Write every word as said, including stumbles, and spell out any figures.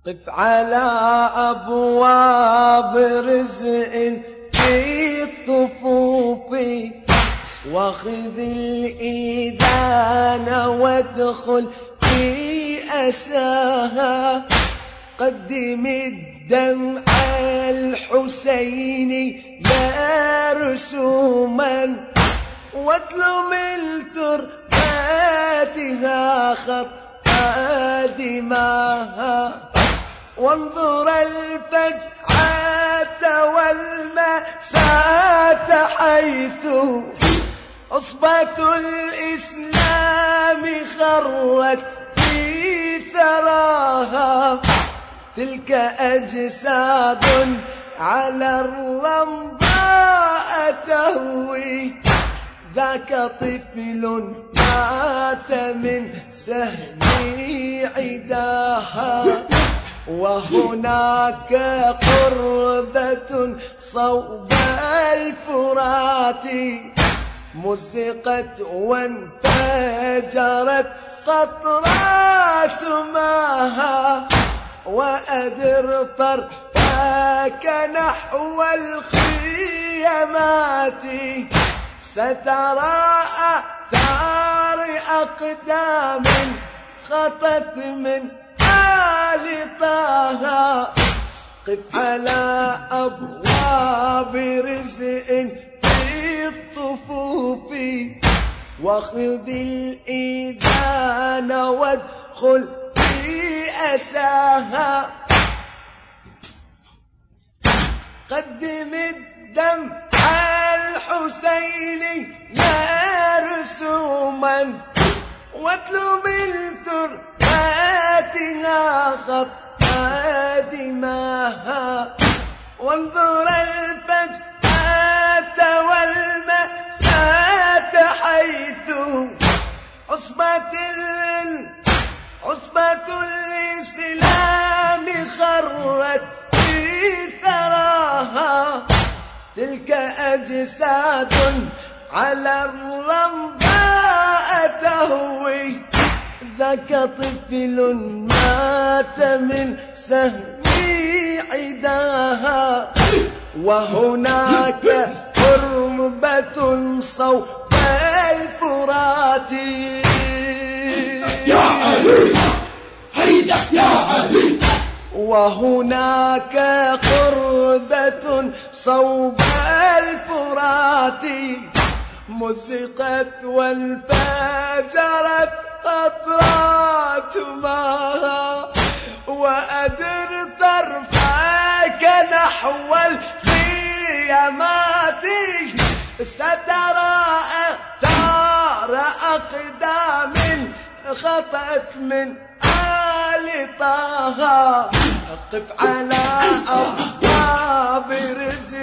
قف على أبواب رزق في الطفوف واخذ الإيدان وادخل في أساها. قدم الدمع الحسيني يا رسوما واتلو من ترباتها خط دماها. وانظر الفجعة والمأساة حيث عصبة الإسلام خرت في ثراها. تلك أجساد على الرمضاء تهوي ذاك طفل مات من سهم عداها. وهناك قربة صوب الفرات مزقت وانفجرت قطرات ماها. وأدر طرفك نحو الخيامات سترى آثار أقدام خطت من آل طه. قف على أبواب رزق في الطفوف واخذ الإيذان وادخل في أساها. قدم الدمع الحسيني يا رسوما واتلو من ترباتها خط دماها. وانظر الفجأة والمأساة حيث عصبة عصبة الإسلام خرت في ثراها. تلك أجساد على الرمضاء تهوي ذاك طفل مات من سهم عداها. وهناك قربة صوب الفرات يا علي هيدا يا علي. وهناك قربة صوب الفرات مزقت وانفجرت قطرات ماها. وأدر طرفك نحو الخيامات سترى آثار أقدام خطت من آل طه. قف على أبواب رزق